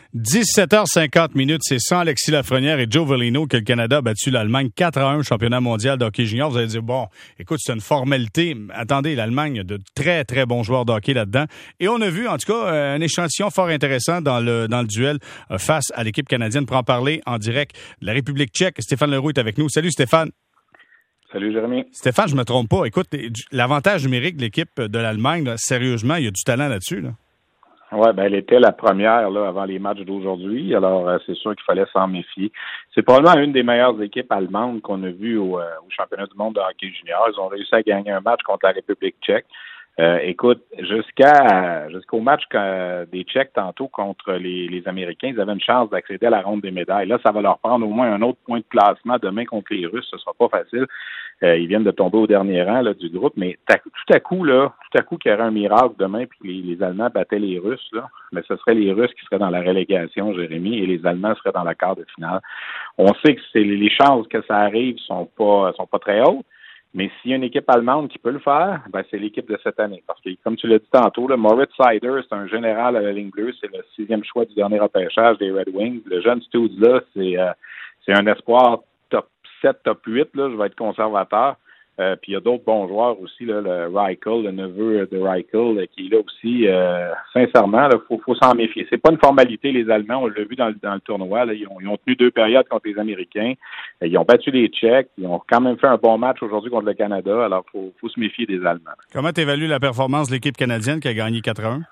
17h50, c'est sans Alexis Lafrenière et Joe Veleno que le Canada a battu l'Allemagne 4-1 au championnat mondial de hockey junior. Vous allez dire, bon, écoute, c'est une formalité. Attendez, l'Allemagne a de très, très bons joueurs de hockey là-dedans. Et on a vu, en tout cas, un échantillon fort intéressant dans le duel face à l'équipe canadienne. Pour en parler en direct de la République tchèque, Stéphane Leroux est avec nous. Salut Stéphane. Salut Jérémy. Stéphane, je me trompe pas. Écoute, l'avantage numérique de l'équipe de l'Allemagne, là, sérieusement, il y a du talent là-dessus, là. Oui, elle était la première là, avant les matchs d'aujourd'hui. Alors, c'est sûr qu'il fallait s'en méfier. C'est probablement une des meilleures équipes allemandes qu'on a vues au championnat du monde de hockey junior. Ils ont réussi à gagner un match contre la République tchèque. Écoute, jusqu'au match des Tchèques tantôt contre les Américains, ils avaient une chance d'accéder à la ronde des médailles. Là, ça va leur prendre au moins un autre point de classement demain contre les Russes. Ce sera pas facile. Ils viennent de tomber au dernier rang là, du groupe, mais tout à coup, qu'il y aurait un miracle demain puis les Allemands battaient les Russes, là, mais ce serait les Russes qui seraient dans la relégation, Jérémy, et les Allemands seraient dans la quart de finale. On sait que les chances que ça arrive sont pas très hautes. Mais s'il y a une équipe allemande qui peut le faire, ben c'est l'équipe de cette année. Parce que, comme tu l'as dit tantôt, là, Moritz Seider, c'est un général à la ligne bleue. C'est le 6e choix du dernier repêchage des Red Wings. Le jeune Stutz, là, c'est un espoir top 7, top 8. Là, je vais être conservateur. Puis il y a d'autres bons joueurs aussi, là, le Reichel, le neveu de Reichel, qui est là aussi. Sincèrement, il faut s'en méfier. C'est pas une formalité, les Allemands. On l'a vu dans le tournoi. Là, ils ont tenu 2 périodes contre les Américains. Ils ont battu les Tchèques. Ils ont quand même fait un bon match aujourd'hui contre le Canada. Alors, faut se méfier des Allemands. Comment tu évalues la performance de l'équipe canadienne qui a gagné 4-1?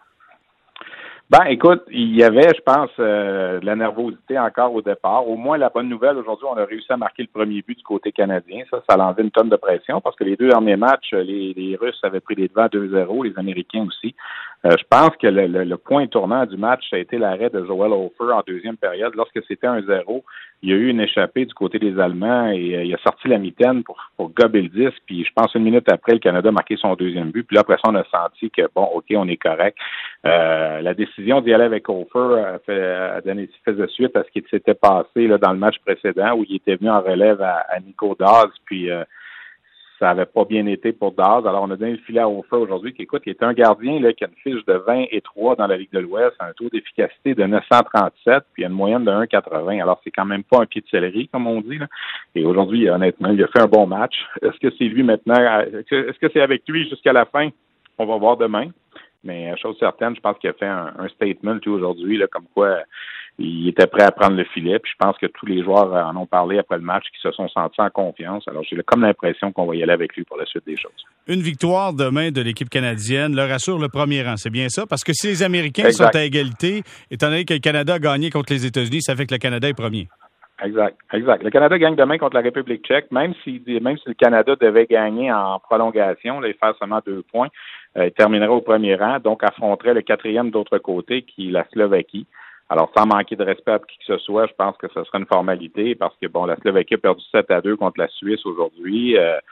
Ben, écoute, il y avait, je pense, de la nervosité encore au départ. Au moins, la bonne nouvelle, aujourd'hui, on a réussi à marquer le premier but du côté canadien. Ça l'enlevait une tonne de pression parce que les 2 derniers matchs, les Russes avaient pris les devants 2-0, les Américains aussi. Je pense que le point tournant du match, ça a été l'arrêt de Joel Hofer en deuxième période. Lorsque c'était 1-0, il y a eu une échappée du côté des Allemands et il a sorti la mitaine pour gober le 10. Puis je pense 1 minute après, le Canada a marqué son deuxième but. Puis là, après ça, on a senti que, bon, OK, on est correct. La décision d'y aller avec Hofer faisait suite à ce qui s'était passé là, dans le match précédent où il était venu en relève à Nico Daz. Puis ça avait pas bien été pour Daz. Alors, on a donné le filet à Hofer aujourd'hui, qui est un gardien là, qui a une fiche de 20-3 dans la Ligue de l'Ouest, un taux d'efficacité de 937, puis une moyenne de 1,80. Alors, c'est quand même pas un pied de céleri, comme on dit, là. Et aujourd'hui, honnêtement, il a fait un bon match. Est-ce que c'est lui maintenant? Est-ce que c'est avec lui jusqu'à la fin? On va voir demain. Mais chose certaine, je pense qu'il a fait un statement aujourd'hui, là, comme quoi il était prêt à prendre le filet. Puis je pense que tous les joueurs en ont parlé après le match, qui se sont sentis en confiance. Alors j'ai comme l'impression qu'on va y aller avec lui pour la suite des choses. Une victoire demain de l'équipe canadienne leur assure le premier rang, c'est bien ça? Parce que si les Américains sont à égalité, étant donné que le Canada a gagné contre les États-Unis, ça fait que le Canada est premier. Exact. Le Canada gagne demain contre la République tchèque, même si le Canada devait gagner en prolongation, là, et faire seulement 2 points, il terminerait au premier rang, donc affronterait le 4e d'autre côté, qui est la Slovaquie. Alors, sans manquer de respect à qui que ce soit, je pense que ce serait une formalité parce que, bon, la Slovaquie a perdu 7-2 contre la Suisse aujourd'hui.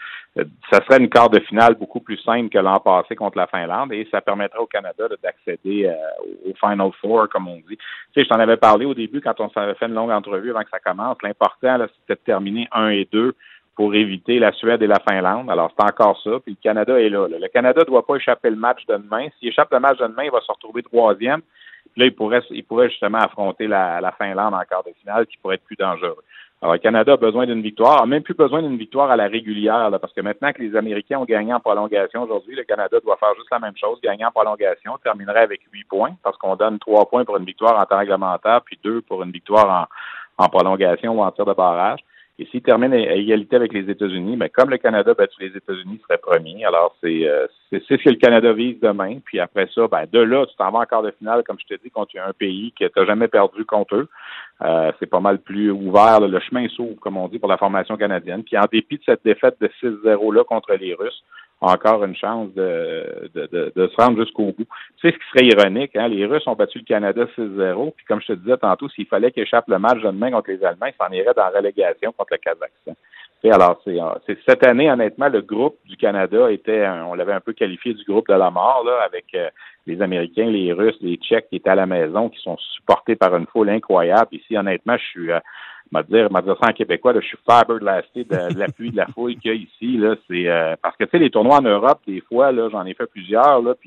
Ça serait une quart de finale beaucoup plus simple que l'an passé contre la Finlande et ça permettrait au Canada d'accéder au Final Four, comme on dit. Tu sais, je t'en avais parlé au début quand on s'avait fait une longue entrevue avant que ça commence. L'important, là, c'était de terminer 1 et 2 pour éviter la Suède et la Finlande. Alors, c'est encore ça. Puis le Canada est là. Le Canada ne doit pas échapper le match de demain. S'il échappe le match de demain, il va se retrouver 3e. Là, il pourrait justement affronter la Finlande en quart de finale, qui pourrait être plus dangereux. Alors, le Canada a besoin d'une victoire, a même plus besoin d'une victoire à la régulière, là, parce que maintenant que les Américains ont gagné en prolongation aujourd'hui, le Canada doit faire juste la même chose, gagner en prolongation, terminerait avec 8 points, parce qu'on donne 3 points pour une victoire en temps réglementaire, puis 2 pour une victoire en prolongation ou en tir de barrage. Et s'il termine à égalité avec les États-Unis, mais comme le Canada a battu les États-Unis, il serait premier. Alors, c'est ce que le Canada vise demain. Puis après ça, de là, tu t'en vas en quart de finale, comme je te dis, contre un pays que tu n'as jamais perdu contre eux. C'est pas mal plus ouvert. Là, le chemin s'ouvre, comme on dit, pour la formation canadienne. Puis en dépit de cette défaite de 6-0 là contre les Russes, encore une chance de se rendre jusqu'au bout. Tu sais ce qui serait ironique, hein? Les Russes ont battu le Canada 6-0, puis comme je te disais tantôt, s'il fallait qu'ils échappent le match de demain contre les Allemands, ils s'en iraient dans la relégation contre le Kazakhstan. Tu sais, alors, c'est cette année, honnêtement, le groupe du Canada on l'avait un peu qualifié du groupe de la mort, là, avec les Américains, les Russes, les Tchèques qui étaient à la maison, qui sont supportés par une foule incroyable. Ici, honnêtement, je suis m'a dire ça en québécois, là, je suis flabbergasté de l'appui de la foule qu'il y a ici. Là, c'est parce que tu sais, les tournois en Europe, des fois, là, j'en ai fait plusieurs, là, puis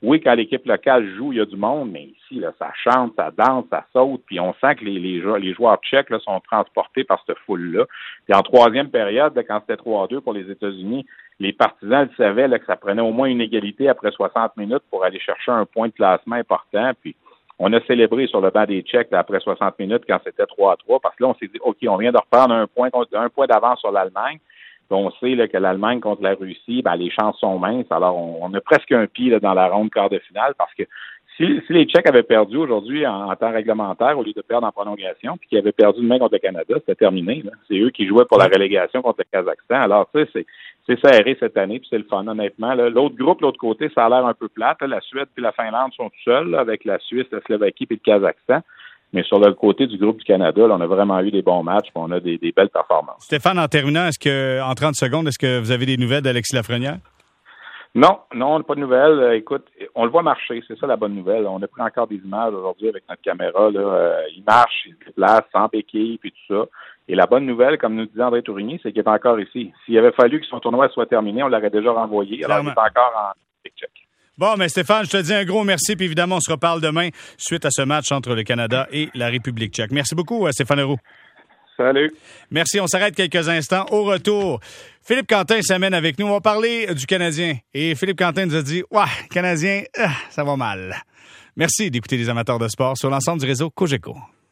Oui, quand l'équipe locale joue, il y a du monde, mais ici, là, ça chante, ça danse, ça saute, puis on sent que les joueurs tchèques là, sont transportés par cette foule-là. Puis en troisième période, là, quand c'était 3-2 pour les États-Unis, les partisans le savaient là, que ça prenait au moins une égalité après 60 minutes pour aller chercher un point de classement important. Puis on a célébré sur le banc des Tchèques là, après 60 minutes quand c'était 3-3, parce que là, on s'est dit, OK, on vient de reprendre un point d'avance sur l'Allemagne. On sait là, que l'Allemagne contre la Russie, les chances sont minces. Alors, on a presque un pied là, dans la ronde quart de finale parce que si les Tchèques avaient perdu aujourd'hui en temps réglementaire au lieu de perdre en prolongation, puis qu'ils avaient perdu demain contre le Canada, c'était terminé. Là. C'est eux qui jouaient pour la relégation contre le Kazakhstan. Alors, tu sais, c'est serré cette année, puis c'est le fun, honnêtement. Là. L'autre groupe, l'autre côté, ça a l'air un peu plate. Là. La Suède puis la Finlande sont tout seuls là, avec la Suisse, la Slovaquie puis le Kazakhstan. Mais sur le côté du groupe du Canada, là, on a vraiment eu des bons matchs, puis on a des belles performances. Stéphane, en terminant, en 30 secondes, est-ce que vous avez des nouvelles d'Alexis Lafrenière? Non, on n'a pas de nouvelles. Écoute, on le voit marcher, c'est ça la bonne nouvelle. On a pris encore des images aujourd'hui avec notre caméra. Là. Il marche, il se déplace, sans béquille, puis tout ça. Et la bonne nouvelle, comme nous disait André Tourigny, c'est qu'il est encore ici. S'il avait fallu que son tournoi soit terminé, on l'aurait déjà renvoyé. Clairement. Alors, il est encore en check. Bon, mais Stéphane, je te dis un gros merci, puis évidemment, on se reparle demain suite à ce match entre le Canada et la République tchèque. Merci beaucoup, Stéphane Leroux. Salut. Merci, on s'arrête quelques instants. Au retour, Philippe Quentin s'amène avec nous. On va parler du Canadien. Et Philippe Quentin nous a dit, Canadien, ça va mal. Merci d'écouter les amateurs de sport sur l'ensemble du réseau Cogeco.